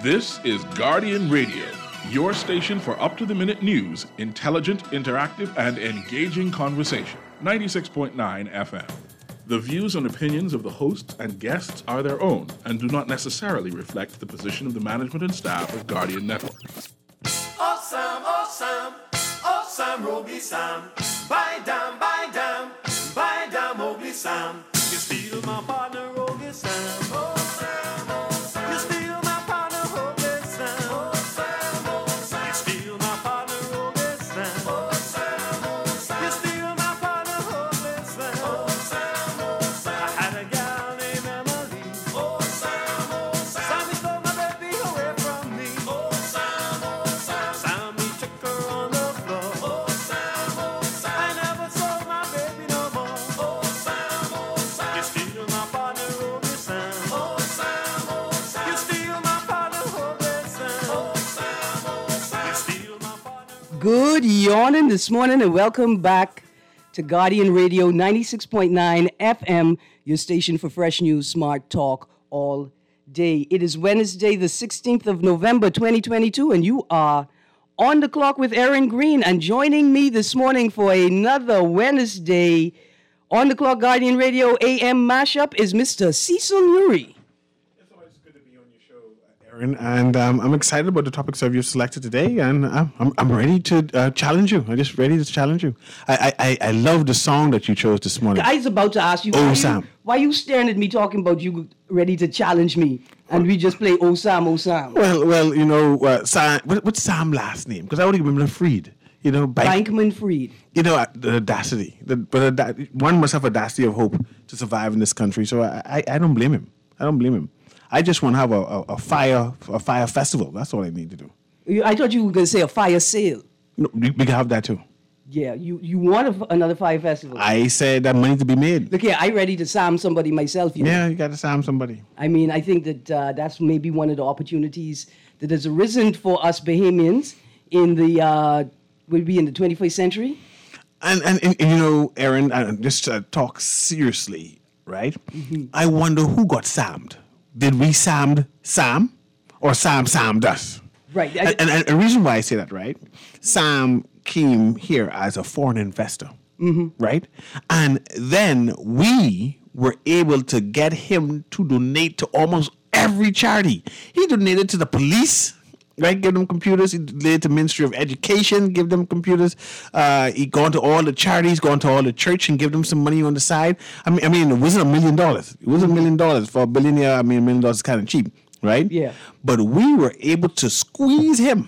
This is Guardian Radio, your station for up-to-the-minute news, intelligent, interactive, and engaging conversation. 96.9 FM. The views and opinions of the hosts and guests are their own and do not necessarily reflect the position of the management and staff of Guardian Network. Oh Sam, Roby Sam, buy down, Mowgli Sam. You steal my partner, Roby Sam. Oh Sam, you steal my partner, Roby Sam. Oh Sam, you steal my partner, Roby Sam. Oh Sam, you steal my partner, Roby Sam. Oh Sam, I had a gal named Emily. Oh Sam, he stole my baby away from me. Oh Sam, he took her on the floor. Oh Sam, I never saw my baby no more. Oh Sam, you steal my partner, Roby Sam. Oh Sam, you steal my partner, Roby Sam. Oh Sam, you steal my partner. Good yawning this morning and welcome back to Guardian Radio 96.9 FM, your station for fresh news, smart talk all day. It is Wednesday, the 16th of November, 2022, and you are on the clock with Aaron Green. And joining me this morning for another Wednesday on the clock Guardian Radio AM mashup is Mr. Cecil Nuri. It's always good to be on your show, Aaron, and I'm excited about the topics that you've selected today, and I'm ready to challenge you. I'm just ready to challenge you. I love the song that you chose this morning. I was about to ask you, Sam. why you staring at me talking about you ready to challenge me, and we just play Oh Sam, Sam. Well, you know, Sam, what's Sam's last name? Because I only remember Freed. You know, Bankman Freed. You know, the audacity. One must have audacity of hope to survive in this country. So I don't blame him. I just want to have a fire festival. That's all I need to do. I thought you were going to say a fire sale. No, we can have that too. Yeah, you want another fire festival. I said that money to be made. Look here, I ready to Sam somebody myself. Yeah, you got to Sam somebody. I mean, I think that that's maybe one of the opportunities that has arisen for us Bahamians in the, will be in the 21st century. And you know, Aaron, just to talk seriously, right? Mm-hmm. I wonder who got Sammed. Did we Sammed Sam or Sam Sammed us? Right. And the reason why I say that, right? Sam came here as a foreign investor, right? And then we were able to get him to donate to almost every charity. He donated to the police, right? Give them computers. He donated to Ministry of Education, give them computers. He gone to all the charities, gone to all the church and give them some money on the side. I mean, it wasn't $1 million. It wasn't $1 million for a billionaire. I mean, $1 million is kind of cheap, right? Yeah. But we were able to squeeze him.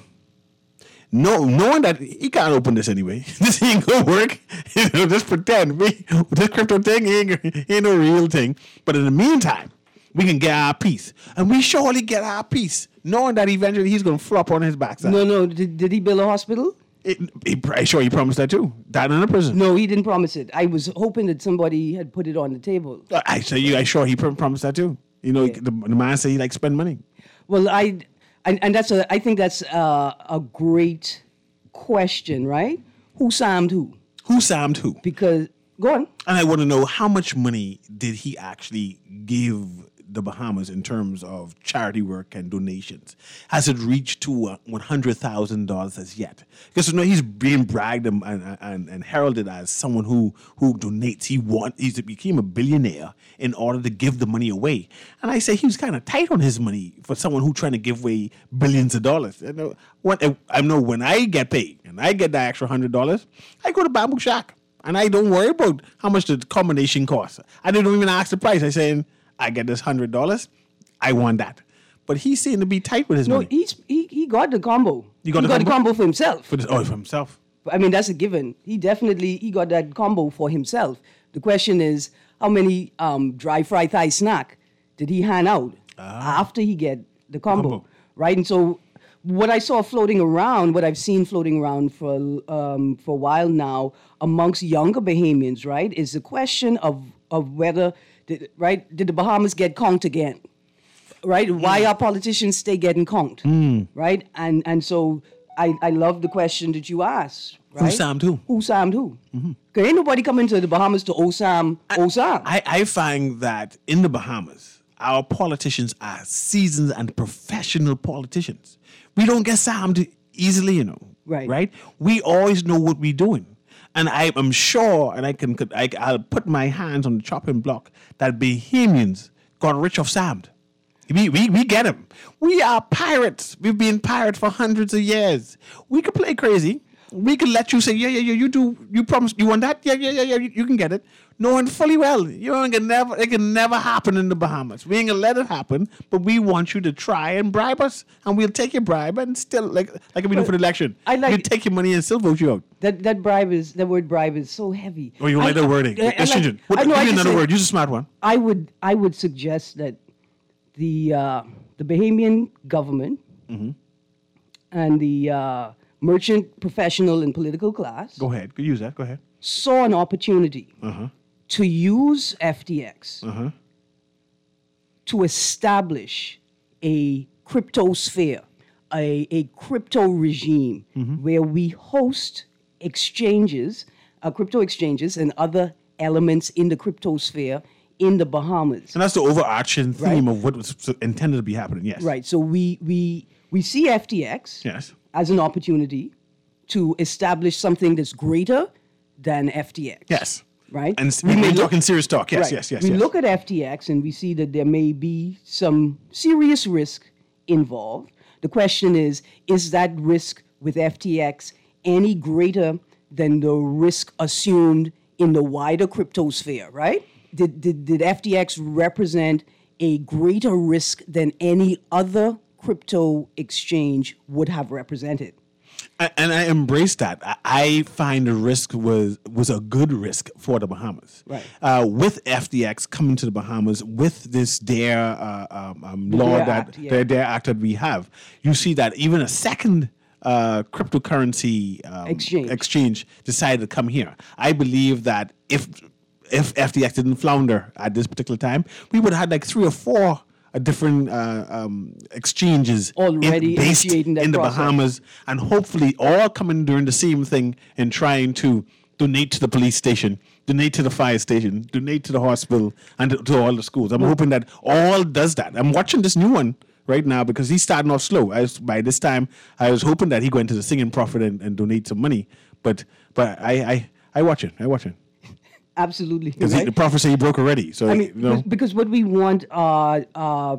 No, knowing that he can't open this anyway. This ain't gonna work. You know, just pretend. This crypto thing ain't no real thing. But in the meantime, we can get our piece. And we surely get our piece. Knowing that eventually he's gonna flop on his backside. No. Did he build a hospital? I'm sure he promised that too. Died in a prison. No, he didn't promise it. I was hoping that somebody had put it on the table. I sure he promised that too. You know, yeah. The man said he likes to spend money. Well, I think that's a great question, right? Who Sammed who? Who Sammed who? Because, go on. And I want to know, how much money did he actually give the Bahamas in terms of charity work and donations? Has it reached to $100,000 as yet? Because you know, he's being bragged and heralded as someone who donates. He became a billionaire in order to give the money away. And I say he was kind of tight on his money for someone who's trying to give away billions of dollars. I know when I get paid and I get that extra $100, I go to Bamboo Shack and I don't worry about how much the combination costs. I don't even ask the price. I say, I get this $100. I want that. But he seemed to be tight with his money. No, he got the combo. He got the combo for himself. For himself. I mean, that's a given. He got that combo for himself. The question is, how many dry fry thigh snack did he hand out after he get the combo, right? And so what I saw floating around, what I've seen floating around for a while now amongst younger Bahamians, right, is the question of whether, did the Bahamas get conked again? Right? Why our politicians stay getting conked? Right? And so I love the question that you asked. Right? Who Sammed who? Who Sammed who? Because ain't nobody coming to the Bahamas to Osam. I find that in the Bahamas, our politicians are seasoned and professional politicians. We don't get Sammed easily, you know. Right. Right? We always know what we're doing. And I am sure, and I'll put my hands on the chopping block, that Bahamians got rich off Sammed. We get him. We are pirates. We've been pirates for hundreds of years. We could play crazy. We could let you say, yeah, you promise, you want that? Yeah, you can get it. Knowing fully well, it can never happen in the Bahamas. We ain't gonna let it happen, but we want you to try and bribe us, and we'll take your bribe and still, like we do for the election. You take your money and still vote you out. That word bribe is so heavy. Oh, you like the wording? Let's change it. Give me another word. Use a smart one. I would suggest that the Bahamian government and the merchant, professional, and political class Go ahead. Use that. Go ahead. saw an opportunity to use FTX to establish a cryptosphere, a crypto regime where we host exchanges, crypto exchanges, and other elements in the cryptosphere in the Bahamas. And that's the overarching theme of what was intended to be happening. Yes. Right. So we see FTX Yes. as an opportunity to establish something that's greater than FTX. Yes. Right? And we're talking serious talk. Yes, Right. yes. We look at FTX and we see that there may be some serious risk involved. The question is that risk with FTX any greater than the risk assumed in the wider cryptosphere, right? Did FTX represent a greater risk than any other crypto exchange would have represented? And I embrace that. I find the risk was a good risk for the Bahamas. Right. With FTX coming to the Bahamas, with this DARE law DARE Act that we have, you see that even a second cryptocurrency exchange decided to come here. I believe that if FTX didn't flounder at this particular time, we would have had like 3 or 4 different exchanges already based initiating that in the process. Bahamas, and hopefully all coming doing the same thing and trying to donate to the police station, donate to the fire station, donate to the hospital, and to all the schools. I'm hoping that all does that. I'm watching this new one right now because he's starting off slow. By this time, I was hoping that he go into the singing profit and donate some money. But I watch it. I watch it. Absolutely. Because Right? the prophet said he broke already. So, I mean, because what we want are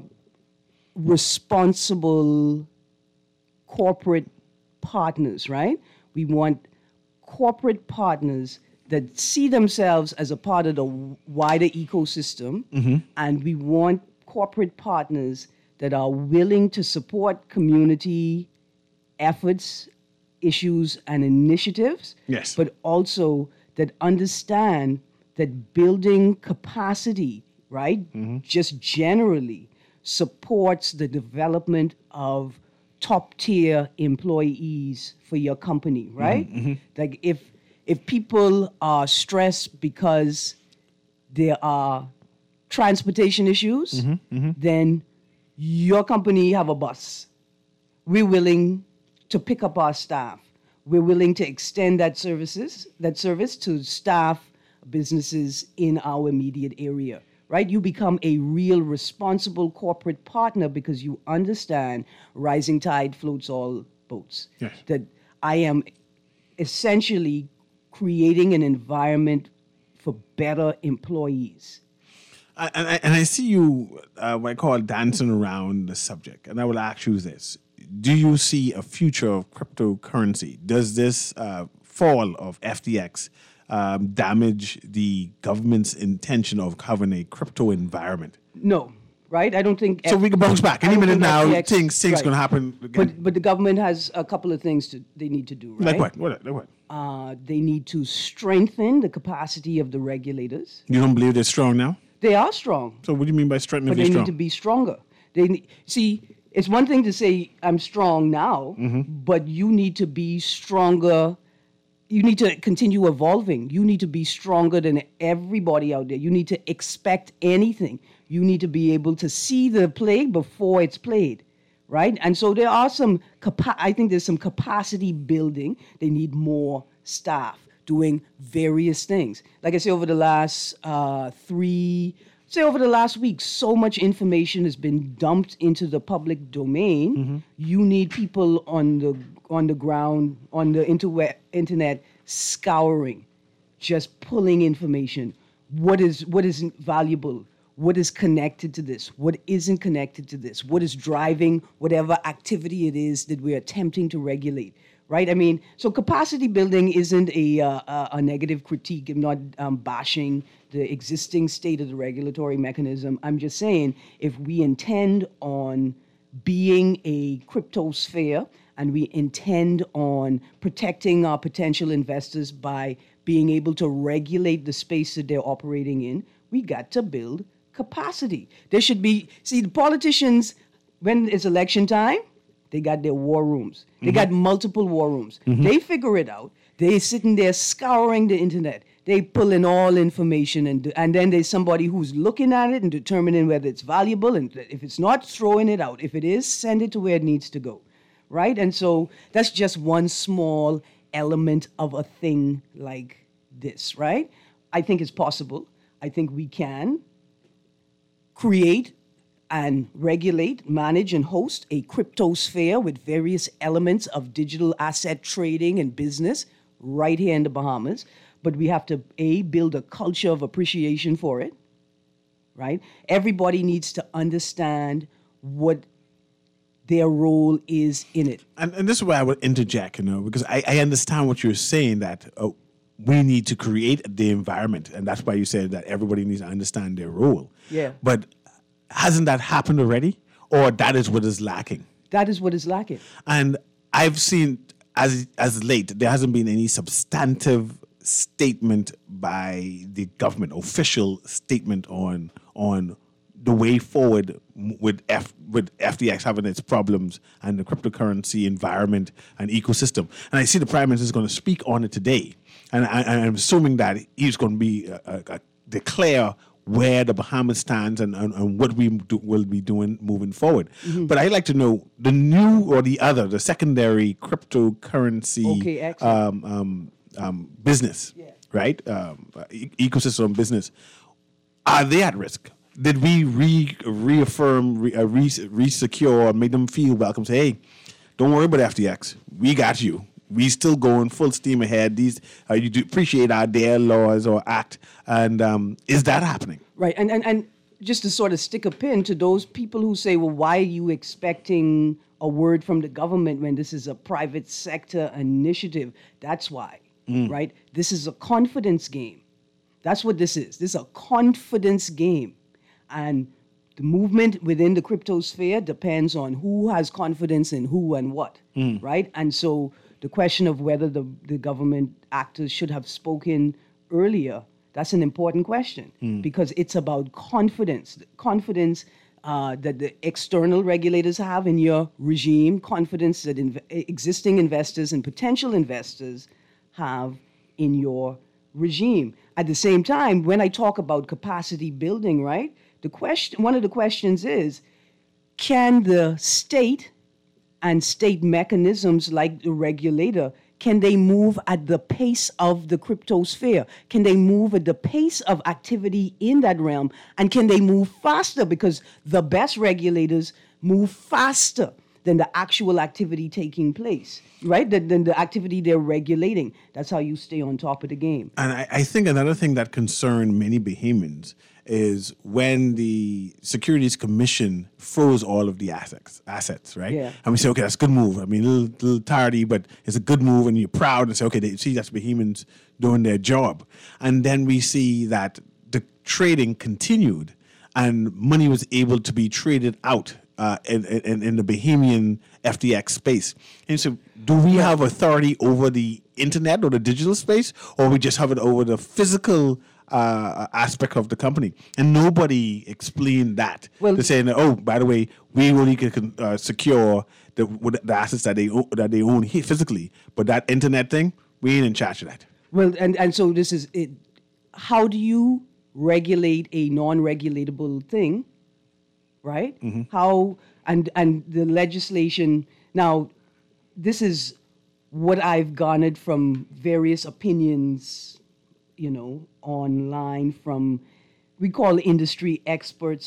responsible corporate partners, right? We want corporate partners that see themselves as a part of the wider ecosystem, and we want corporate partners that are willing to support community efforts, issues, and initiatives, Yes. but also that understand that building capacity, right, just generally supports the development of top-tier employees for your company, right? Like if people are stressed because there are transportation issues, then your company have a bus. We're willing to pick up our staff. We're willing to extend that service to staff, businesses in our immediate area, right? You become a real responsible corporate partner because you understand rising tide floats all boats. Yes. That I am essentially creating an environment for better employees. And I see you, what I call dancing around the subject. And I will ask you this. Do you see a future of cryptocurrency? Does this fall of FTX damage the government's intention of having a crypto environment? No, right? I don't think... So we can bounce back. I Any don't minute think now, FTX things right. going to happen again. But the government has a couple of things they need to do, right? Like what? They need to strengthen the capacity of the regulators. You don't believe they're strong now? They are strong, So what do you mean by strengthening but if they you're need to strong? be stronger. It's one thing to say, I'm strong now, but you need to be stronger. You need to continue evolving. You need to be stronger than everybody out there. You need to expect anything. You need to be able to see the play before it's played, right? And so there are I think there's some capacity building. They need more staff doing various things. Like I say, over the last say over the last week, so much information has been dumped into the public domain. You need people on the ground, on the internet, scouring, just pulling information. What is valuable? What is connected to this? What isn't connected to this? What is driving whatever activity it is that we're attempting to regulate? Right? I mean, so capacity building isn't a negative critique. I'm not bashing the existing state of the regulatory mechanism. I'm just saying if we intend on being a cryptosphere and we intend on protecting our potential investors by being able to regulate the space that they're operating in, we got to build capacity. There should be, see, the politicians, when it's election time, they got their war rooms. They got multiple war rooms. They figure it out. They sitting there scouring the internet. They pull in all information, and then there's somebody who's looking at it and determining whether it's valuable, and if it's not, throwing it out. If it is, send it to where it needs to go, right? And so that's just one small element of a thing like this, right? I think it's possible. I think we can create and regulate, manage, and host a cryptosphere with various elements of digital asset trading and business right here in the Bahamas. But we have to, build a culture of appreciation for it, right? Everybody needs to understand what their role is in it. And this is where I would interject, because I understand what you're saying, that we need to create the environment. And that's why you said that everybody needs to understand their role. Yeah. But hasn't that happened already? Or that is what is lacking? That is what is lacking. And I've seen, as late, there hasn't been any substantive statement by the government, official statement on the way forward with FTX having its problems and the cryptocurrency environment and ecosystem. And I see the Prime Minister is going to speak on it today. And I'm assuming that he's going to be declare where the Bahamas stands and what we will be doing moving forward. But I'd like to know the new or the secondary cryptocurrency business, right? Ecosystem business. Are they at risk? Did we reaffirm, re-secure, make them feel welcome? Say, hey, don't worry about FTX. We got you. We still going full steam ahead. These you do appreciate our DARE laws or act, and is that happening? Right, and just to sort of stick a pin to those people who say, well, why are you expecting a word from the government when this is a private sector initiative? That's why, right? This is a confidence game. That's what this is. This is a confidence game. And the movement within the cryptosphere depends on who has confidence in who and what, right? And so the question of whether the government actors should have spoken earlier, that's an important question because it's about confidence. Confidence that the external regulators have in your regime, confidence that existing investors and potential investors have in your regime. At the same time, when I talk about capacity building, right, one of the questions is, can the state and state mechanisms like the regulator, can they move at the pace of the cryptosphere? Can they move at the pace of activity in that realm? And can they move faster? Because the best regulators move faster than the actual activity taking place, right? Than the activity they're regulating. That's how you stay on top of the game. And I think another thing that concerned many Bahamians is when the Securities Commission froze all of the assets, right? Yeah. And we say, okay, that's a good move. I mean, a little tardy, but it's a good move, and you're proud and say, okay, see, that's Bahamians doing their job. And then we see that the trading continued and money was able to be traded out in the Bahamian FTX space. And so do we have authority over the internet or the digital space, or we just have it over the physical aspect of the company? And nobody explained that. Well, they're saying, oh, by the way, we only can secure the assets that they own here physically, but that internet thing, we ain't in charge of that. Well, and so this is it. How do you regulate a non-regulatable thing, right? How and the legislation. Now, this is what I've garnered from various opinions, online from we call industry experts.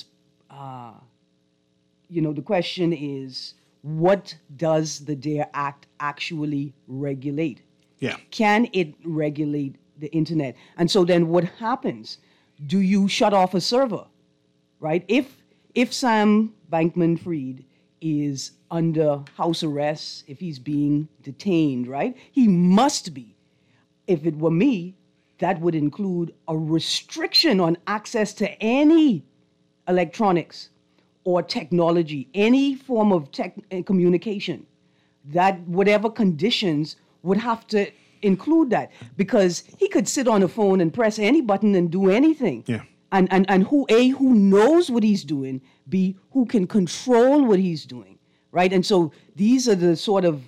The question is, what does the DARE Act actually regulate? Yeah. Can it regulate the internet? And so then what happens? Do you shut off a server, right? If Sam Bankman-Fried is under house arrest, if he's being detained, right? He must be. If it were me, that would include a restriction on access to any electronics or technology, any form of communication. That whatever conditions would have to include that, because he could sit on a phone and press any button and do anything. Yeah. And who knows what he's doing, B, who can control what he's doing, right? And so these are the sort of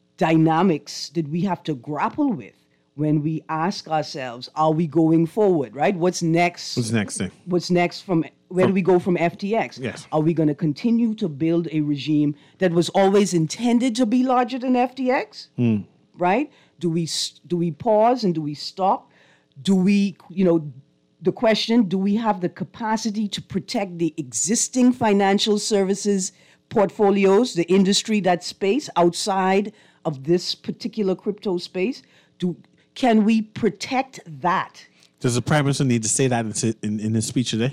dynamics that we have to grapple with when we ask ourselves, are we going forward, right? What's next? What's next thing? What's next where do we go from FTX? Yes. Are we going to continue to build a regime that was always intended to be larger than FTX? Right? Do we pause and do we stop? Do we, the question, do we have the capacity to protect the existing financial services portfolios, the industry, that space outside of this particular crypto space? Can we protect that? Does the Prime Minister need to say that in his speech today?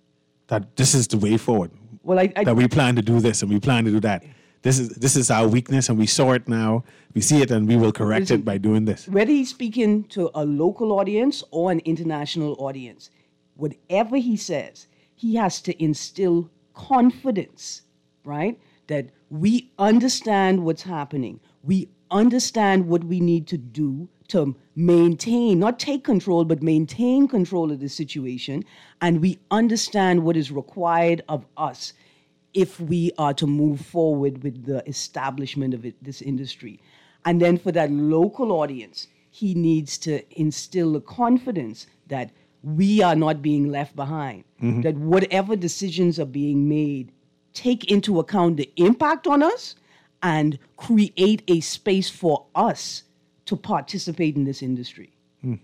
That this is the way forward. Well, that we plan to do this and we plan to do that. This is our weakness, and we saw it now. We see it, and we will correct it by doing this. Whether he's speaking to a local audience or an international audience, whatever he says, he has to instill confidence, right? That we understand what's happening. We understand what we need to do to maintain, not take control, but maintain control of the situation. And we understand what is required of us if we are to move forward with the establishment of this industry. And then for that local audience, he needs to instill the confidence that we are not being left behind, that whatever decisions are being made take into account the impact on us and create a space for us to participate in this industry. And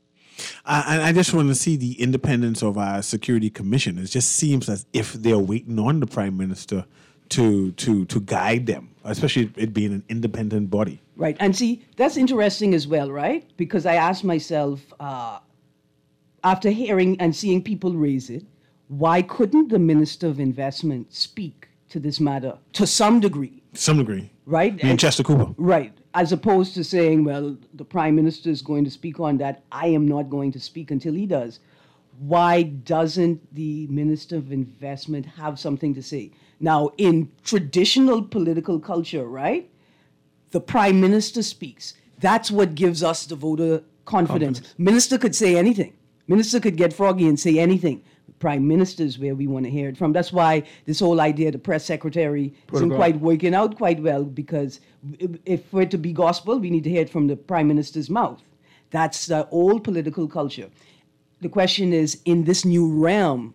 I just want to see the independence of our Security Commission. It just seems as if they're waiting on the Prime Minister to guide them, especially it being an independent body. Right. And see, that's interesting as well, right? Because I asked myself, after hearing and seeing people raise it, why couldn't the Minister of Investment speak to this matter to some degree? Some degree. Right? And Chester Cooper. Right. As opposed to saying, well, the Prime Minister is going to speak on that. I am not going to speak until he does. Why doesn't the Minister of Investment have something to say? Now, in traditional political culture, right, the Prime Minister speaks. That's what gives us the voter confidence. Minister could say anything. Minister could get froggy and say anything. Prime Minister is where we want to hear it from. That's why this whole idea the press secretary isn't quite working out quite well, because if for it to be gospel, we need to hear it from the Prime Minister's mouth. That's the old political culture. The question is, in this new realm,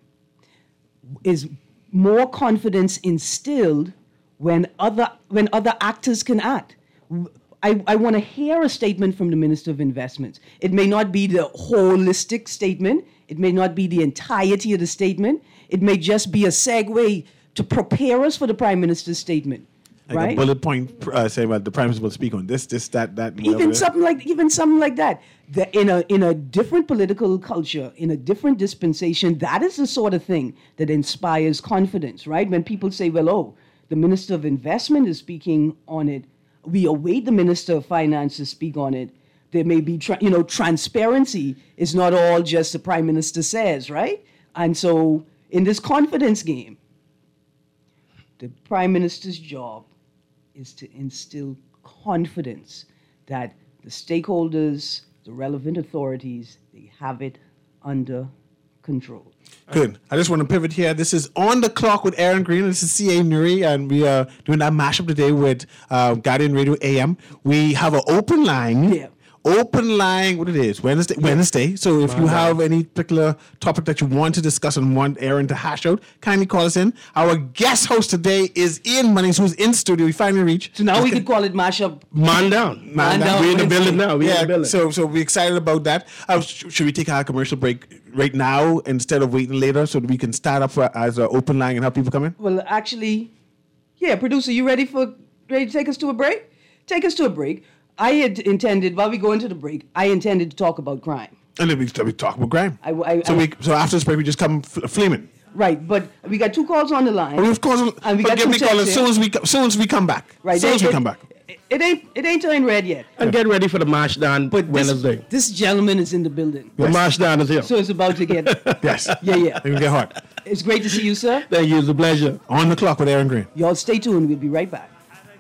is more confidence instilled when other actors can act? I want to hear a statement from the Minister of Investments. It may not be the holistic statement. It may not be the entirety of the statement. It may just be a segue to prepare us for the Prime Minister's statement. Like right? a bullet point saying, well, the Prime Minister will speak on this, that. Even something like that. In a different political culture, in a different dispensation, that is the sort of thing that inspires confidence, right? When people say, well, oh, the Minister of Investment is speaking on it, we await the Minister of Finance to speak on it. There may be, transparency is not all just the Prime Minister says, right? And so in this confidence game, the Prime Minister's job is to instill confidence that the stakeholders, the relevant authorities, they have it under control. Good. I just want to pivot here. This is On the Clock with Aaron Green. This is C.A. Nuri, and we are doing that mashup today with Guardian Radio AM. We have an open line. Yeah. Open line, what it is, Wednesday. So if you have any particular topic that you want to discuss and want Aaron to hash out, kindly call us in. Our guest host today is Ian Munnings, who's in studio. We finally reached. So now we could call it mashup. Man down. We're in the building now. So we're excited about that. Should we take our commercial break right now instead of waiting later so that we can start up as an open line and help people come in? Well, actually, yeah, producer, you ready to take us to a break? Take us to a break. I had intended, while we go into the break, I intended to talk about crime. And then we talk about crime. So after this break, we just come flaming. Right, but we got 2 calls on the line. Of course, and we got 2 call as soon as we come back. Right, It ain't turning red yet. And get ready for the march down Wednesday. This gentleman is in the building. The march down is here. So it's about to get... Yes. Yeah. It will get hot. It's great to see you, sir. Thank you. It's a pleasure. On the clock with Aaron Green. Y'all stay tuned. We'll be right back.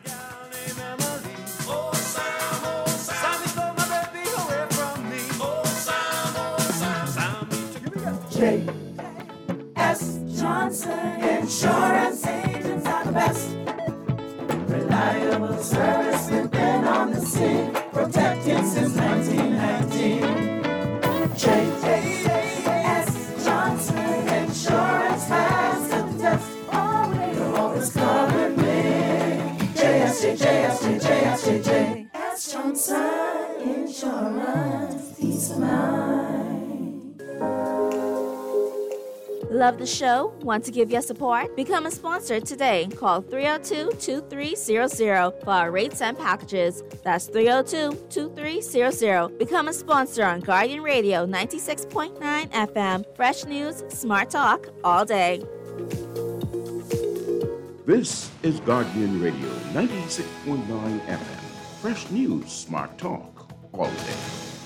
J.S. Johnson Insurance agents are the best. Reliable service, we've been on the scene, protecting since 1919. J.S. Johnson Insurance has stood the test. You'll always cover me. J.S. Johnson Insurance, peace of mind. Love the show? Want to give your support? Become a sponsor today. Call 302-2300 for our rates and packages. That's 302-2300. Become a sponsor on Guardian Radio 96.9 FM. Fresh news, smart talk, all day. This is Guardian Radio 96.9 FM. Fresh news, smart talk, all day.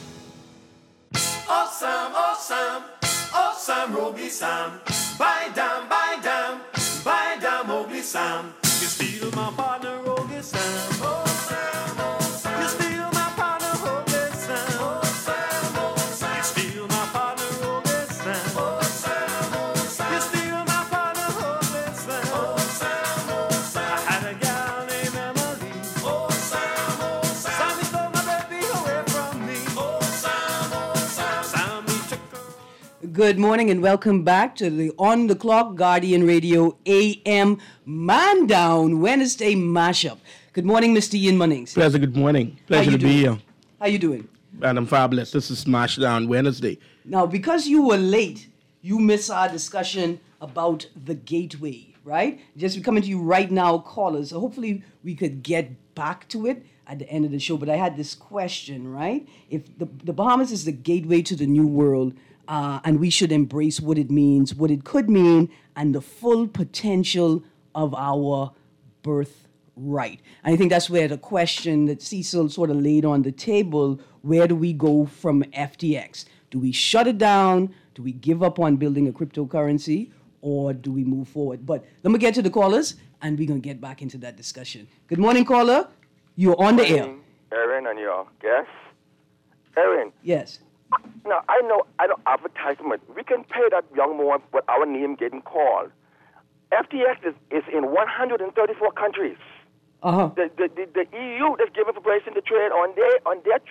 Awesome, awesome. Sam, Roby Sam, buy down, Mowgli Sam. You steal my partner, Roby Sam. Oh Sam, oh Sam. You steal my partner, Roby Sam. Oh Sam, oh Sam. You steal my partner, Roby Sam. Oh Sam, oh Sam. You steal my partner, Roby Sam. Oh Sam, oh Sam. I had a gal named Emily. Oh Sam, oh Sam. Sammy stole my baby away from me. Oh Sam, oh Sam. Sammy took her. Good morning and welcome back to the On the Clock Guardian Radio AM Man Down Wednesday mashup. Good morning, Mr. Ian Munnings. Pleasure, good morning. Pleasure to be here. How you doing? And I'm fabulous. This is Smash Down Wednesday. Now, because you were late, you missed our discussion about the gateway, right? Just coming to you right now, callers. So hopefully we could get back to it at the end of the show. But I had this question, right? If the Bahamas is the gateway to the New World, and we should embrace what it means, what it could mean, and the full potential of our birthright. And I think that's where the question that Cecil sort of laid on the table, where do we go from FTX? Do we shut it down? Do we give up on building a cryptocurrency? Or do we move forward? But let me get to the callers, and we're going to get back into that discussion. Good morning, caller. You're on the air. Aaron and your guest. Aaron. Yes. Now, I know advertisement. We can pay that young man with our name getting called. FTX is in 134 countries. Uh-huh. The EU that's giving permission to trade on their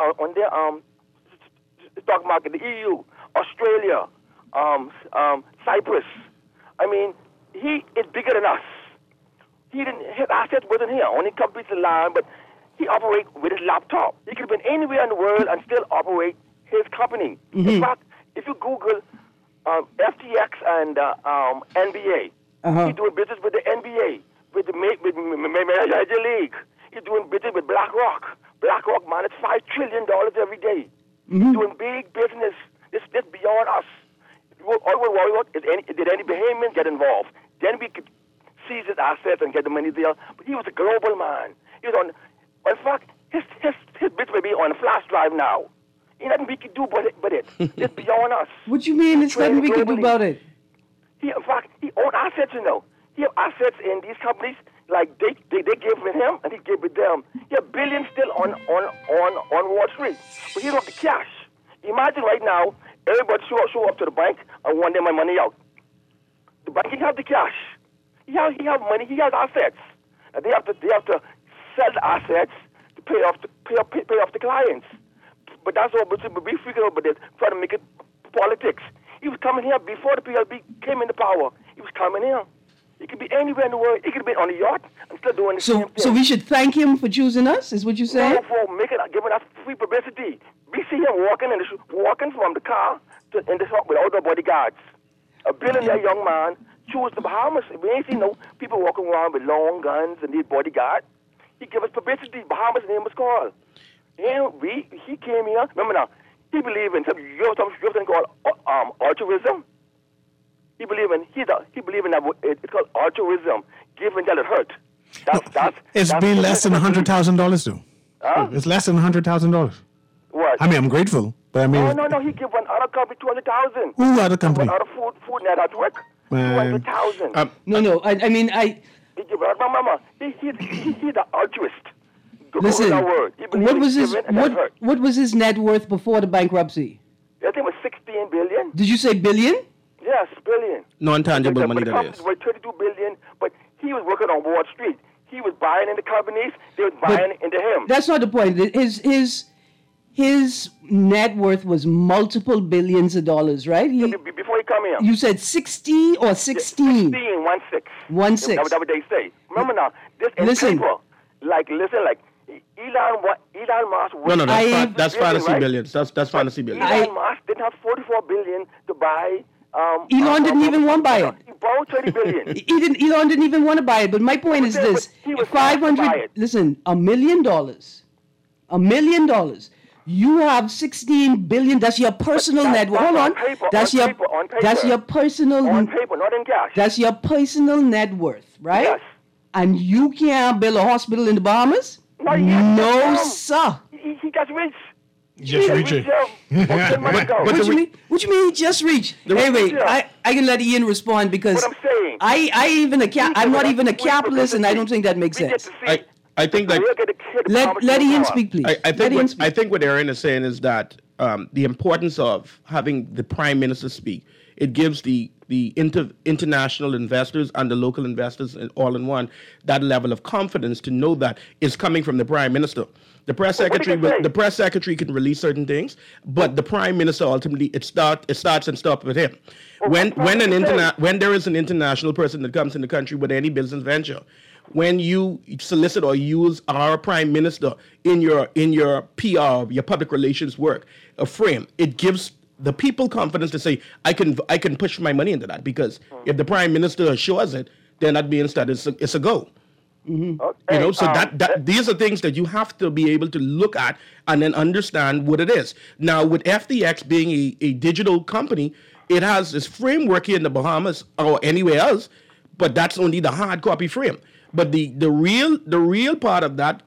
stock market. The EU, Australia, Cyprus. I mean, he is bigger than us. His assets wasn't here. Only companies in line, but he operates with his laptop. He could have been anywhere in the world and still operate his company. Mm-hmm. In fact, if you Google FTX and NBA, he's doing business with the NBA, with the Major League. He's doing business with BlackRock. BlackRock manages $5 trillion every day. He's doing big business. This beyond us. All we worry about is did any Bahamian get involved? Then we could seize his assets and get the money there. But he was a global man. He was on. In fact, his bits may be on a flash drive now. Ain't nothing we can do but it. It's beyond us. What you mean there's nothing we can do about it? In fact, he owned assets, you know. He have assets in these companies, like they gave with him and he gave with them. He have billions still on Wall Street. But he don't have the cash. Imagine right now, everybody show up to the bank and want their money out. The bank he have the cash. He have money, he has assets. And they have to sell the assets to pay off the clients. But that's all. But we figure out this, try to make it politics. He was coming here before the PLB came into power. He was coming here. He could be anywhere in the world. He could be on a yacht and still doing the same thing. So we should thank him for choosing us, is what you're saying? No, for giving us free publicity. We see him walking from the car in the truck without no bodyguards. A billionaire young man chose the Bahamas. We ain't seen no people walking around with long guns and need bodyguard. He gave us publicity. Bahamas name was called. And he came here. Remember now, he believed in something called altruism. He believed in that it's called altruism. Give until it hurt. It's been less than $100,000 though. Huh? It's less than $100,000. What? I mean, I'm grateful, but I mean. No. He gave one other company 200,000. Who other company? One other food net network. 200,000. No. I mean, He gave Mama. He's the altruist. listen. He What was his net worth before the bankruptcy? I think it was 16 billion. Did you say billion? Yes, billion. Non-tangible money, the that companies is. were 32 billion, but he was working on Wall Street. He was buying into companies. They was buying into him. That's not the point. His net worth was multiple billions of dollars, right? Before he come here. You said 60 or 16? 16, 16. 16. That's what they say. Remember now, this is Listen. paper. Like Elon Musk. No, that's fantasy right? billions. That's fantasy billions. Elon Musk didn't have 44 billion to buy. Elon didn't even want to buy it. He borrowed 20 billion. Elon didn't even want to buy it. But my point is this: he was forced to buy it. Listen, $1 million. $1 million. You have 16 billion. That's your personal net worth. Hold on. Paper, That's on your paper, on paper. That's your personal. On paper, not in cash. That's your personal net worth, right? Yes. And you can't build a hospital in the Bahamas? Not yet. No, sir. He got rich. Just reach it. What you mean he just reached? Anyway, Yeah. I can let Ian respond because What I'm saying. I'm not even a capitalist and I don't think that makes We get sense. to see I think that Let Ian speak, please. I Let Ian speak. think what Aaron is saying is that the importance of having the prime minister speak, it gives the international investors and the local investors all in one that level of confidence to know that it's coming from the prime minister. The press secretary can release certain things, but the prime minister ultimately it starts and stops with him. When there is an international person that comes in the country with any business venture, when you solicit or use our prime minister in your PR, your public relations work, a frame, it gives the people confidence to say, I can push my money into that, because if the prime minister assures it, then that means that it's a go. Mm-hmm. Okay, So these are things that you have to be able to look at and then understand what it is. Now, with FTX being a digital company, it has this framework here in the Bahamas or anywhere else, but that's only the hard copy frame. But the real part of that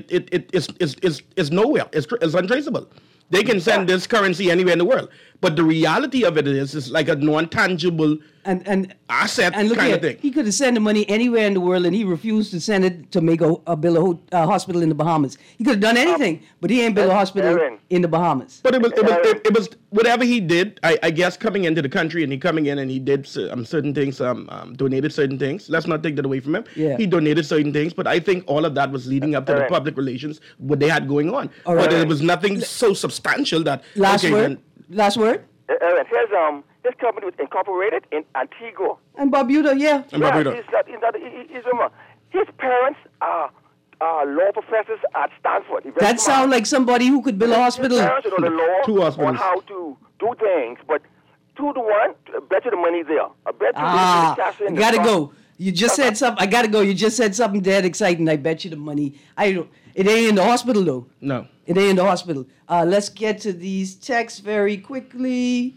is nowhere. It's untraceable. They can send this currency anywhere in the world, but the reality of it is like a non-tangible and asset and look kind here, of thing. he could have sent the money anywhere in the world, and he refused to send it to make build a hospital in the Bahamas. He could have done anything, but he ain't built a hospital Aaron. in the Bahamas. But it was whatever he did. I guess coming into the country and he coming in and he did certain things, donated certain things. Let's not take that away from him. Yeah. He donated certain things, but I think all of that was leading up to the Aaron. public relations what they had going on. All right. But it was nothing so substantial that. Last okay, word. then- Last word. Aaron, his company was incorporated in Antigua. And Barbuda, yeah. And Barbuda. His parents are law professors at Stanford. He's very That smart. sound like somebody who could build a hospital. His parents know the law Two hospitals. on how to do things, but 2-1, I bet you the money's there. I bet you I the cash in the gotta front. go. You just said something. I gotta go. You just said something dead exciting. I bet you the money. It ain't in the hospital though. No. It ain't in the hospital. Let's get to these texts very quickly.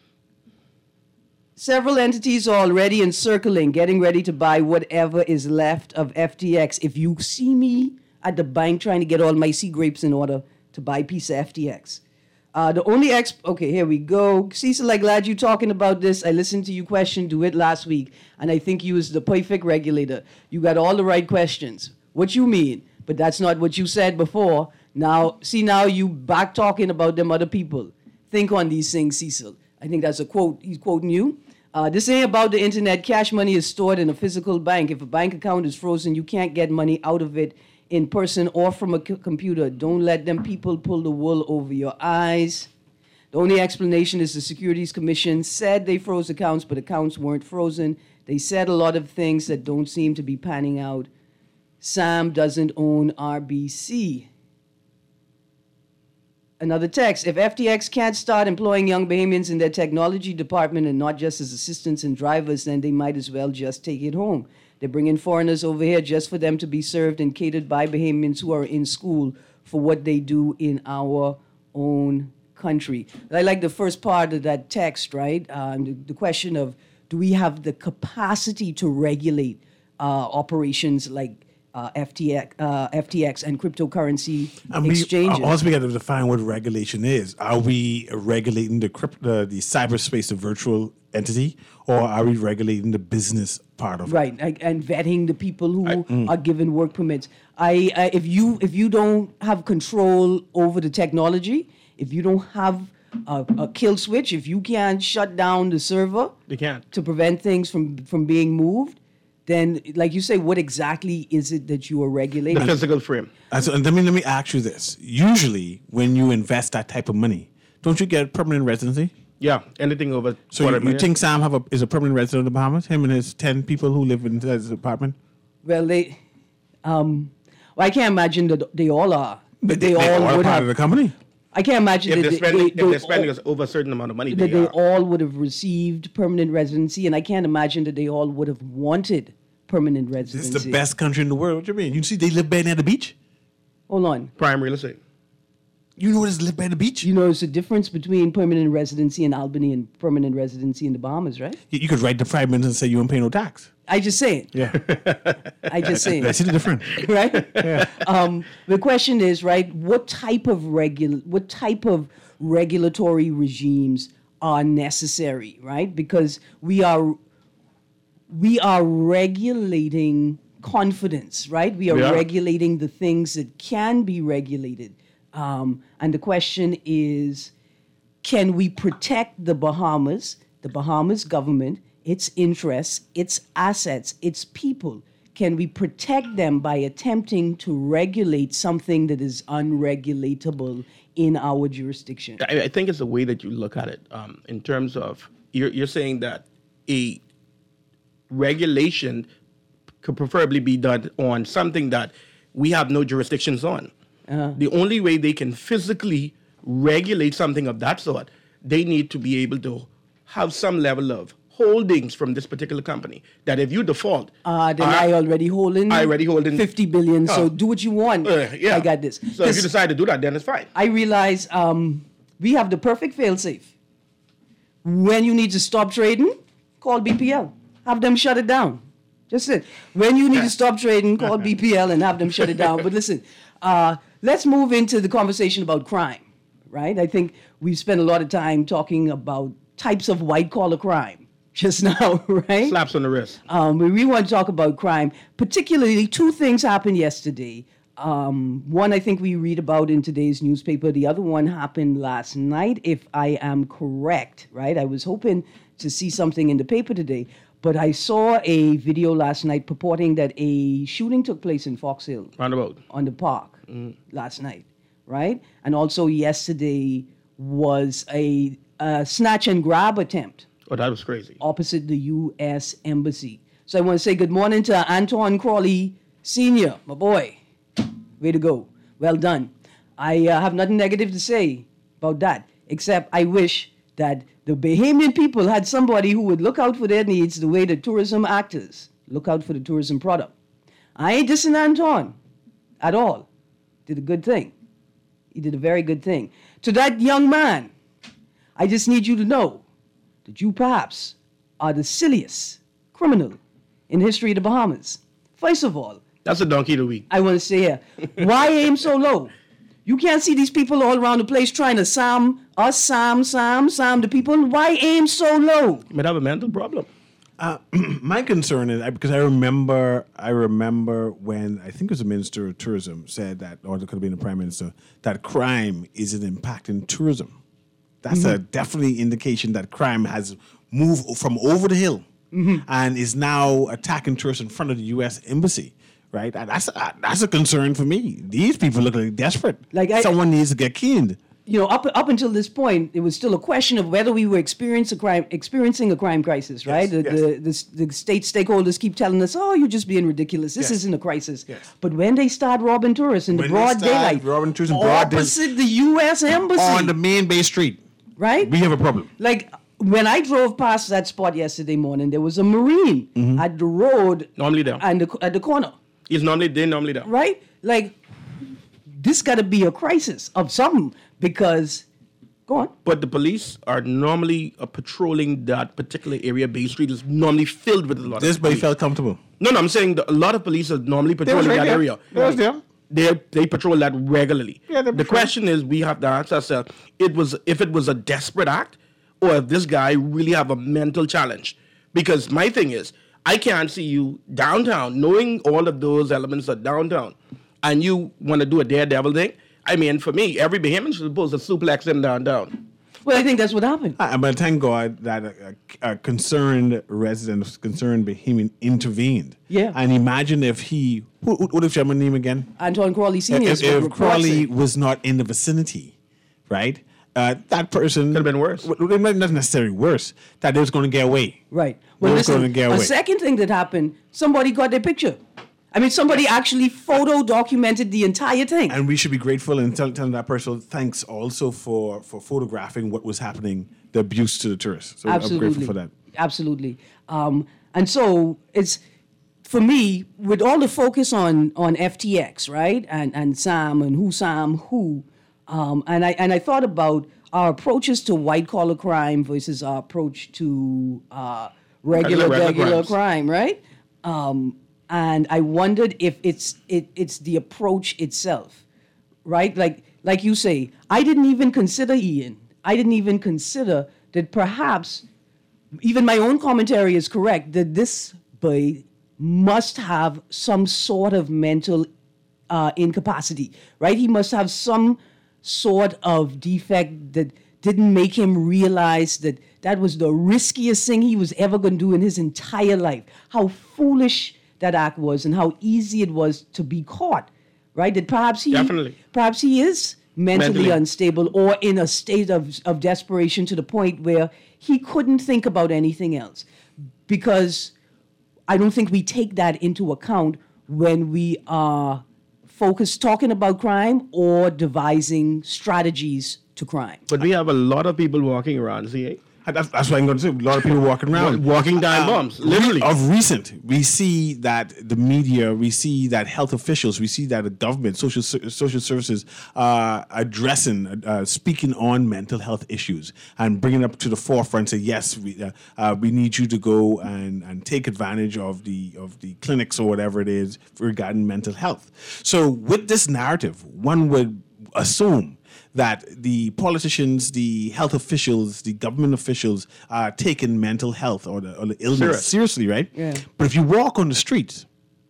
Several entities are already encircling, getting ready to buy whatever is left of FTX. If you see me at the bank trying to get all my sea grapes in order to buy a piece of FTX. Okay, here we go. Cecil, I'm glad you're talking about this. I listened to you do it last week, and I think you was the perfect regulator. You got all the right questions. What you mean? But that's not what you said before. Now you back talking about them other people. Think on these things, Cecil. I think that's a quote. He's quoting you. This ain't about the internet. Cash money is stored in a physical bank. If a bank account is frozen, you can't get money out of it in person or from a computer. Don't let them people pull the wool over your eyes. The only explanation is the Securities Commission said they froze accounts, but accounts weren't frozen. They said a lot of things that don't seem to be panning out. Sam doesn't own RBC. Another text. If FTX can't start employing young Bahamians in their technology department and not just as assistants and drivers, then they might as well just take it home. They're bringing foreigners over here just for them to be served and catered by Bahamians who are in school for what they do in our own country. I like the first part of that text, right? The question of, do we have the capacity to regulate operations like FTX and cryptocurrency exchanges? Also, we got to define what regulation is. Are we regulating the cyberspace, the virtual entity, or are we regulating the business part of it? Right, and vetting the people who are given work permits. If you don't have control over the technology, if you don't have a kill switch, if you can't shut down the server, They can't. to prevent things from being moved, then, like you say, what exactly is it that you are regulating? The physical frame. So let me ask you this. Usually, when you invest that type of money, don't you get permanent residency? Yeah, anything over. So you think Sam is a permanent resident of the Bahamas? Him and his 10 people who live in his apartment? Well, I can't imagine that they all are. But they all are would part have. of the company. I can't imagine If that they're spending over a certain amount of money, that they they are. all would have received permanent residency, and I can't imagine that they all would have wanted permanent residency. It's the best country in the world. What do you mean? You see, they live by near the beach. Hold on. Prime real estate. You know what is live by the beach? You know, it's a difference between permanent residency in Albany and permanent residency in the Bahamas, right? You could write the Prime Minister and say you don't pay no tax. I just say it. Yeah. I just say That's it. the difference. Right? The question is, right, what type of regulatory regimes are necessary, right? Because we are regulating confidence, right? We are regulating the things that can be regulated. And the question is, can we protect the Bahamas government, its interests, its assets, its people? Can we protect them by attempting to regulate something that is unregulatable in our jurisdiction? I think it's the way that you look at it. In terms of you're saying that a regulation could preferably be done on something that we have no jurisdictions on. The only way they can physically regulate something of that sort, they need to be able to have some level of holdings from this particular company. That if you default, then I already holding 50 billion. So do what you want. Yeah. I got this. So if you decide to do that, then it's fine. I realize we have the perfect failsafe. When you need to stop trading, call BPL. Have them shut it down. Just it. When you need to stop trading, call BPL and have them shut it down. But listen, let's move into the conversation about crime, right? I think we've spent a lot of time talking about types of white-collar crime just now, right? Slaps on the wrist. We want to talk about crime. Particularly, two things happened yesterday. One I think we read about in today's newspaper. The other one happened last night, if I am correct, right? I was hoping to see something in the paper today, but I saw a video last night purporting that a shooting took place in Fox Hill. Roundabout. On the park last night, right? And also yesterday was a snatch and grab attempt. Oh, that was crazy. Opposite the U.S. Embassy. So I want to say good morning to Anton Crawley Sr., my boy. Way to go. Well done. I have nothing negative to say about that, except I wish that the Bahamian people had somebody who would look out for their needs the way the tourism actors look out for the tourism product. I ain't dissing Anton at all. Did a good thing. He did a very good thing. To that young man, I just need you to know that you perhaps are the silliest criminal in history of the Bahamas. First of all, that's a donkey of the week. I want to say here, why aim so low? You can't see these people all around the place trying to Sam the people. Why aim so low? You might have a mental problem. My concern is because I remember when I think it was the Minister of Tourism said that, or it could have been the Prime Minister, that crime is an impact in tourism. That's a definitely indication that crime has moved from over the hill and is now attacking tourists in front of the U.S. Embassy. Right, that's a concern for me. These people look like desperate. Someone needs to get keened. up until this point, it was still a question of whether we were experiencing a crime crisis, right? The state stakeholders keep telling us, "Oh, you're just being ridiculous. This isn't a crisis." Yes. But when they start robbing tourists in the broad daylight, opposite the U.S. Embassy on the main Bay Street, right? We have a problem. Like when I drove past that spot yesterday morning, there was a Marine at the road, Normally there. and at the corner, They're normally there. right? Like this got to be a crisis of something because, go on. But the police are normally patrolling that particular area. Bay Street is normally filled with a lot This of bay police. felt comfortable. No, I'm saying a lot of police are normally patrolling that area. They patrol that regularly. Yeah, they the patrol. question is, we have to ask ourselves, if it was a desperate act, or if this guy really have a mental challenge. Because my thing is, I can't see you downtown, knowing all of those elements are downtown, and you want to do a daredevil thing. I mean, for me, every Bahamian is supposed to suplex him downtown. Well, I think that's what happened. But thank God that a concerned resident, a concerned Bahamian intervened. Yeah. And imagine if what if your name again? Antoine Crawley Sr. is what If reports Crawley it. was not in the vicinity, right? That person Could have been worse. Not necessarily worse. That they was going to get away. Right. They Well, was going to listen, get a away. second thing that happened, somebody got their picture. I mean, somebody actually photo documented the entire thing. And we should be grateful and telling that person thanks also for photographing what was happening, the abuse to the tourists. So Absolutely. I'm grateful for that. Absolutely. And so it's, for me, with all the focus on FTX, right? And Sam and who Sam, who. And I thought about our approaches to white collar crime versus our approach to regular crimes. crime, right? And I wondered if it's the approach itself, right? Like you say, I didn't even consider Ian. I didn't even consider that perhaps even my own commentary is correct that this boy must have some sort of mental incapacity, right? He must have some sort of defect that didn't make him realize that that was the riskiest thing he was ever going to do in his entire life. How foolish that act was and how easy it was to be caught, right? That perhaps he is mentally unstable or in a state of desperation to the point where he couldn't think about anything else. Because I don't think we take that into account when we are talking about crime or devising strategies to crime. But we have a lot of people walking around, see? That's what I'm going to say. A lot of people walking around. Walking time bombs, literally. Of recent, we see that the media, we see that health officials, we see that the government, social services addressing, speaking on mental health issues and bringing up to the forefront, say, yes, we need you to go and take advantage of the clinics or whatever it is regarding mental health. So with this narrative, one would assume that the politicians, the health officials, the government officials are taking mental health or the illness seriously, right? Yeah. But if you walk on the streets,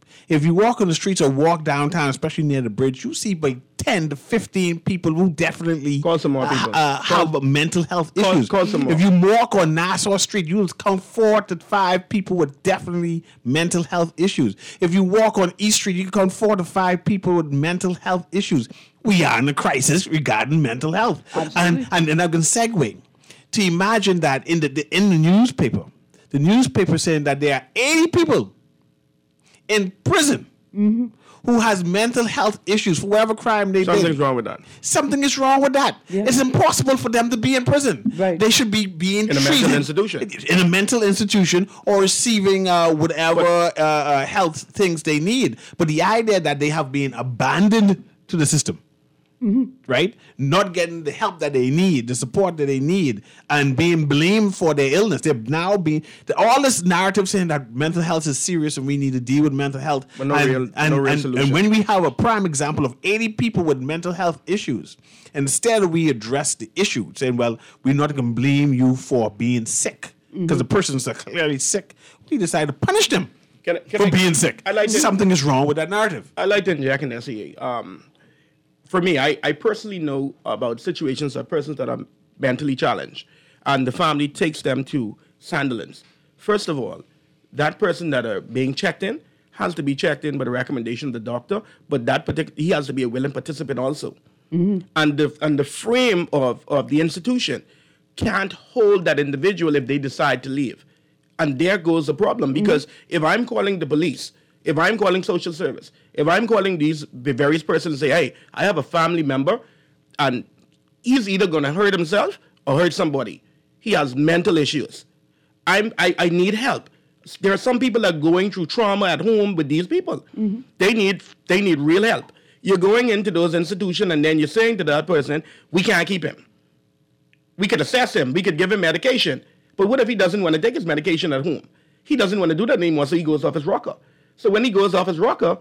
or walk downtown, especially near the bridge, you see by 10 to 15 people who definitely Call some more people. have mental health issues. Call some more. If you walk on Nassau Street, you'll count 4 to 5 people with definitely mental health issues. If you walk on East Street, you can count 4 to 5 people with mental health issues. We are in a crisis regarding mental health. Absolutely. And I'm going to segue to imagine that in the newspaper saying that there are 80 people in prison who has mental health issues for whatever crime they did. Something's wrong with that. Something is wrong with that. Yeah. It's impossible for them to be in prison. Right. They should be being In a treated mental institution. in a mental institution or receiving whatever health things they need. But the idea that they have been abandoned to the system, right? Not getting the help that they need, the support that they need, and being blamed for their illness. They've now been all this narrative saying that mental health is serious and we need to deal with mental health. But no real solution. And when we have a prime example of 80 people with mental health issues, instead we address the issue, saying, well, we're not going to blame you for being sick because the person's clearly sick. We decide to punish them for being sick. Something is wrong with that narrative. I like to inject in SEA. For me, I personally know about situations of persons that are mentally challenged, and the family takes them to Sandilands. First of all, that person that are being checked in has to be checked in by the recommendation of the doctor, but he has to be a willing participant also. and the frame of the institution can't hold that individual if they decide to leave. And there goes the problem, because if I'm calling the police, if I'm calling social service, if I'm calling the various persons and say, hey, I have a family member and he's either going to hurt himself or hurt somebody. He has mental issues. I need help. There are some people that are going through trauma at home with these people. They need real help. You're going into those institutions and then you're saying to that person, we can't keep him. We could assess him. We could give him medication. But what if he doesn't want to take his medication at home? He doesn't want to do that anymore, so he goes off his rocker. So when he goes off his rocker,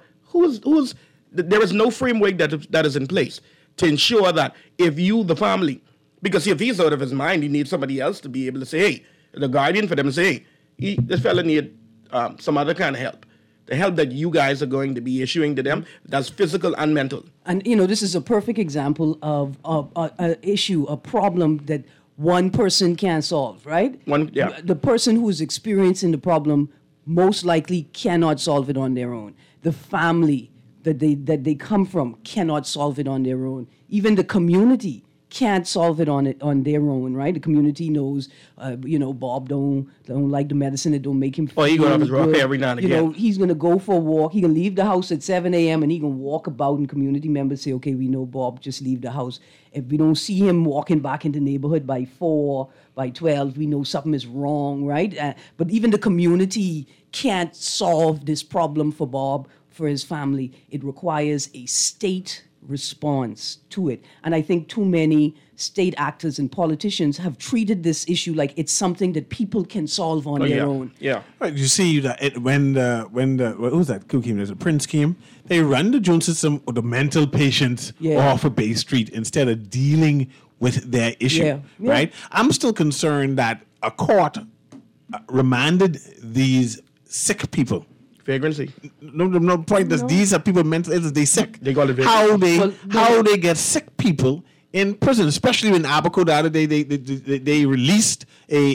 there is no framework that is in place to ensure that if you, the family, because if he's out of his mind, he needs somebody else to be able to say, hey, the guardian for them and say, hey, this fella need some other kind of help. The help that you guys are going to be issuing to them, that's physical and mental. And, this is a perfect example of an issue, a problem that one person can't solve, right? The person who's experiencing the problem most likely cannot solve it on their own. The family that they come from cannot solve it on their own. Even the community can't solve it on their own, right? The community knows, Bob don't like the medicine. It don't make him feel he go off his rocker good. every now and again. He's going to go for a walk. He can leave the house at 7 a.m. and he can walk about, and community members say, okay, we know Bob, just leave the house. If we don't see him walking back in the neighborhood by 4, by 12, we know something is wrong, right? But even the community can't solve this problem for Bob, for his family. It requires a state response to it. And I think too many state actors and politicians have treated this issue like it's something that people can solve on their own. Yeah. Right, you see that when who was that? Who came? There's a Prince came. They run the June system with the mental patients off of Bay Street instead of dealing with their issue. Right? I'm still concerned that a court remanded these sick people. Vagrancy. No point. These are people mental illness. They sick. They got it. How they get sick people in prison, especially when Abaco the other day they released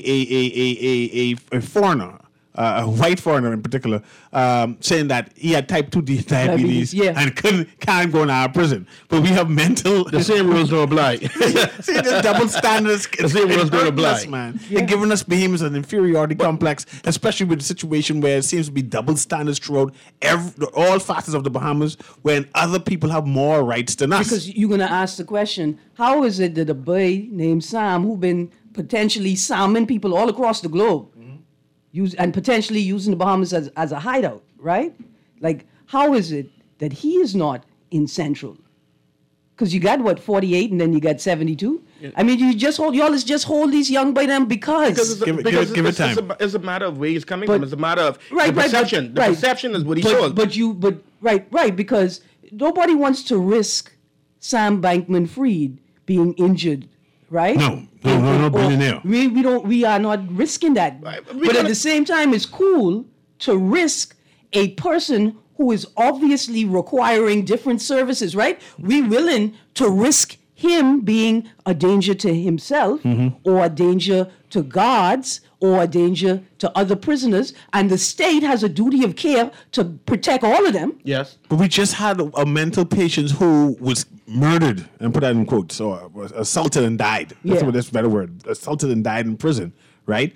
a foreigner, a white foreigner in particular, saying that he had type 2 diabetes and can't go in our prison. But we have mental. The same rules don't apply. See, the double standards. The same rules don't apply, man. They're giving us behemoths an inferiority complex, especially with the situation where it seems to be double standards throughout all facets of the Bahamas, when other people have more rights than us. Because you're going to ask the question, how is it that a boy named Sam, who's been potentially salming people all across the globe, and potentially using the Bahamas as a hideout, right? Like, how is it that he is not in Central? Because you got, 48 and then you got 72? Yeah. I mean, y'all just hold these young by them because give it time. It's a matter of where he's coming from. It's a matter of the perception. The perception is what he sold. Right, because nobody wants to risk Sam Bankman-Fried being injured, right? No, billionaire. We are not risking that. Right. But at the same time, it's cool to risk a person who is obviously requiring different services, right? We're willing to risk him being a danger to himself or a danger to guards or a danger to other prisoners, and the state has a duty of care to protect all of them. Yes. But we just had a mental patient who was murdered, and put that in quotes, or was assaulted and died. That's a better word. Assaulted and died in prison, right?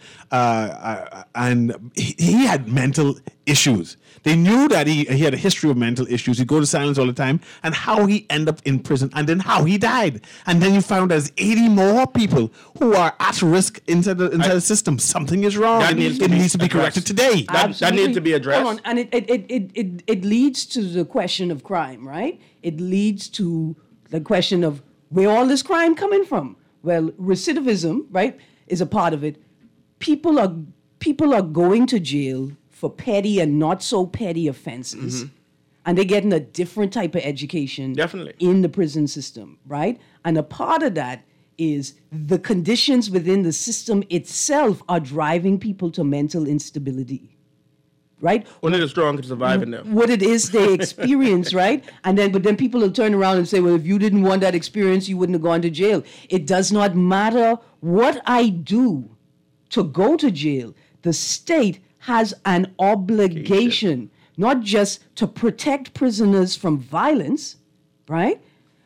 And he had mental issues. They knew that he had a history of mental issues. He'd go to silence all the time, and how he ended up in prison, and then how he died. And then you found there's 80 more people who are at risk inside the system. Something is wrong. It needs to be corrected today. That needs to be addressed. Hold on. And it leads to the question of crime, right? It leads to the question of where all this crime coming from. Well, recidivism, right, is a part of it. People are going to jail for petty and not so petty offenses. And they're getting a different type of education in the prison system, right? And a part of that is the conditions within the system itself are driving people to mental instability, right? Only the strong can survive in them. What it is they experience, right? But then people will turn around and say, well, if you didn't want that experience, you wouldn't have gone to jail. It does not matter what I do to go to jail. The state has an obligation, not just to protect prisoners from violence, right?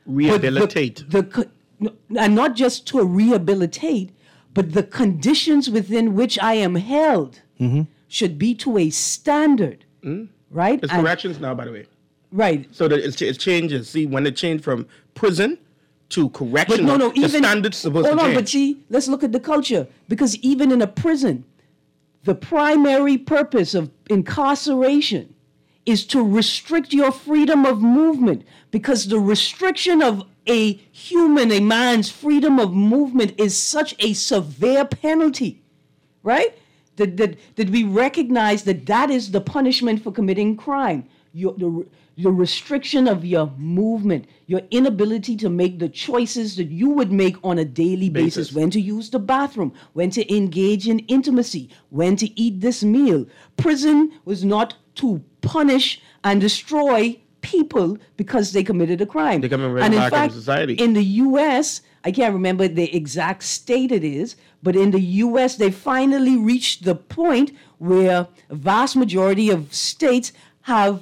Rehabilitate. And not just to rehabilitate, but the conditions within which I am held should be to a standard, right? It's corrections now, by the way. Right. So that it changes. See, when it changed from prison to correctional, But no, the standard's supposed to hold on, change. but see, let's look at the culture. Because even in a prison, the primary purpose of incarceration is to restrict your freedom of movement, because the restriction of a man's freedom of movement is such a severe penalty, right? That we recognize that is the punishment for committing crime. The restriction of your movement, your inability to make the choices that you would make on a daily basis, when to use the bathroom, when to engage in intimacy, when to eat this meal. Prison was not to punish and destroy people because they committed a crime. They come in and in back fact, into society. in the U.S., I can't remember the exact state it is, but in the U.S., they finally reached the point where a vast majority of states have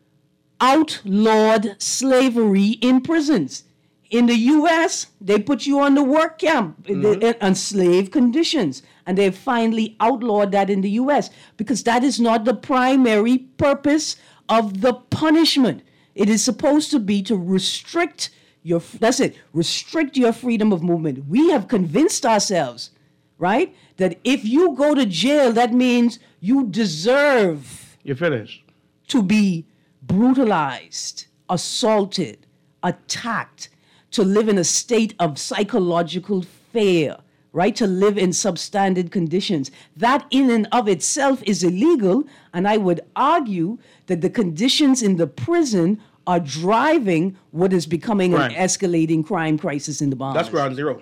outlawed slavery in prisons. In the U.S., they put you on the work camp on slave conditions, and they've finally outlawed that in the U.S. because that is not the primary purpose of the punishment. It is supposed to be to restrict restrict your freedom of movement. We have convinced ourselves, right, that if you go to jail, that means you deserve You're finished. to be brutalized, assaulted, attacked, to live in a state of psychological fear, right? To live in substandard conditions. That in and of itself is illegal, and I would argue that the conditions in the prison are driving what is becoming Crime. an escalating crime crisis in the Bahamas. That's ground zero.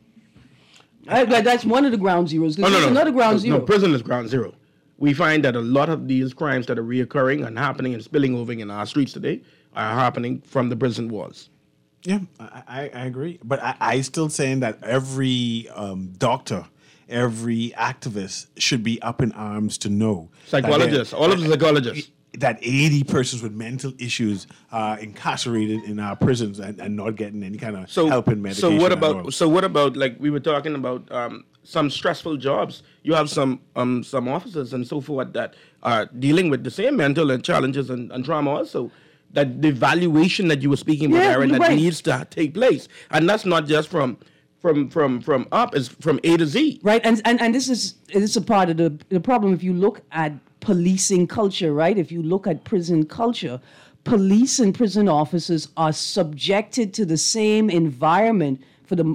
That's one of the ground zeros. There's another ground zero. No, prison is ground zero. We find that a lot of these crimes that are reoccurring and happening and spilling over in our streets today are happening from the prison walls. Yeah, I agree. But I still saying that every doctor, every activist should be up in arms to know. Psychologists, all of the psychologists. That 80 persons with mental issues are incarcerated in our prisons and not getting any kind of help and medication. So what about like we were talking about some stressful jobs? You have some officers and so forth that are dealing with the same mental and challenges and trauma also. That the evaluation that you were speaking about, Aaron, that right. needs to take place, and that's not just from up, it's from A to Z. Right, and this is a part of the problem. If you look at policing culture, right? If you look at prison culture, police and prison officers are subjected to the same environment for the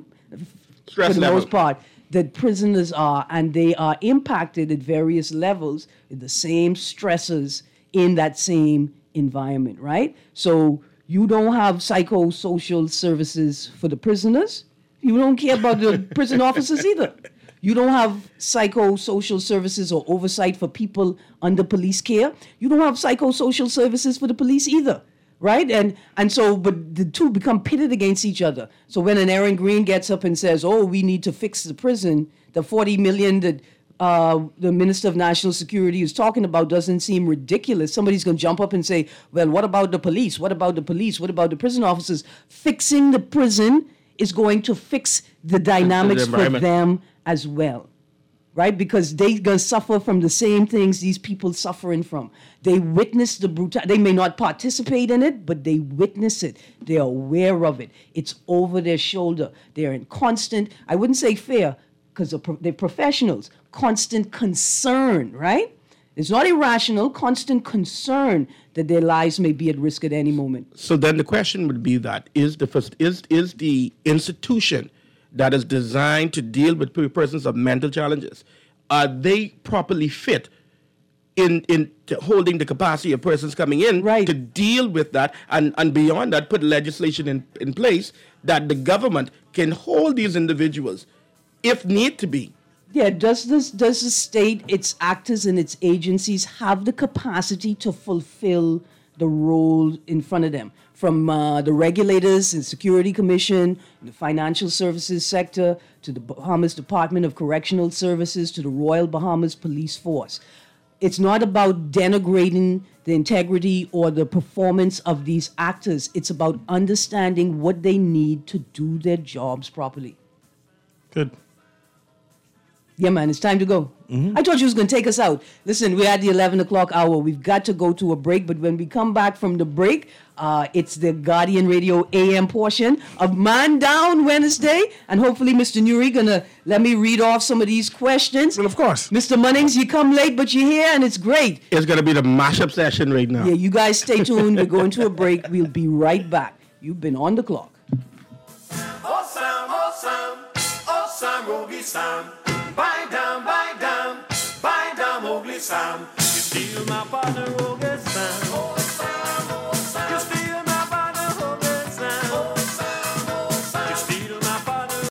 most part that prisoners are, and they are impacted at various levels with the same stresses in that same environment, right? So you don't have psychosocial services for the prisoners. You don't care about the prison officers either. You don't have psychosocial services or oversight for people under police care. You don't have psychosocial services for the police either, right? And so, but the two become pitted against each other. So when an Aaron Green gets up and says, "Oh, we need to fix the prison," the $40 million that the Minister of National Security is talking about doesn't seem ridiculous. Somebody's going to jump up and say, "Well, what about the police? What about the police? What about the prison officers?" Fixing the prison is going to fix the dynamics for them as well, right? Because they're going to suffer from the same things these people suffering from. They witness the brutality. They may not participate in it, but they witness it. They're aware of it. It's over their shoulder. They're in constant, I wouldn't say fear, because they're professionals, constant concern, right? It's not irrational, constant concern that their lives may be at risk at any moment. So then the question would be that is the institution that is designed to deal with persons of mental challenges, are they properly fit in to holding the capacity of persons coming in to deal with that, and beyond that, put legislation in place that the government can hold these individuals if need to be? Yeah, does the state, its actors and its agencies have the capacity to fulfill the role in front of them? From the regulators and Security Commission, the financial services sector, to the Bahamas Department of Correctional Services, to the Royal Bahamas Police Force. It's not about denigrating the integrity or the performance of these actors. It's about understanding what they need to do their jobs properly. Good. Yeah, man, it's time to go. I thought you was going to take us out. Listen, we're at the 11 o'clock hour. We've got to go to a break, but when we come back from the break, it's the Guardian Radio AM portion of Man Down Wednesday, and hopefully Mr. Nuri going to let me read off some of these questions. Well, of course. Mr. Munnings, you come late, but you're here, and it's great. It's going to be the mashup session right now. Yeah, you guys stay tuned. We're going to a break. We'll be right back. You've been on the clock. Oh Sam, Rogie Sam, buy down, Mowgli Sam. You steal my partner, Rogie Sam.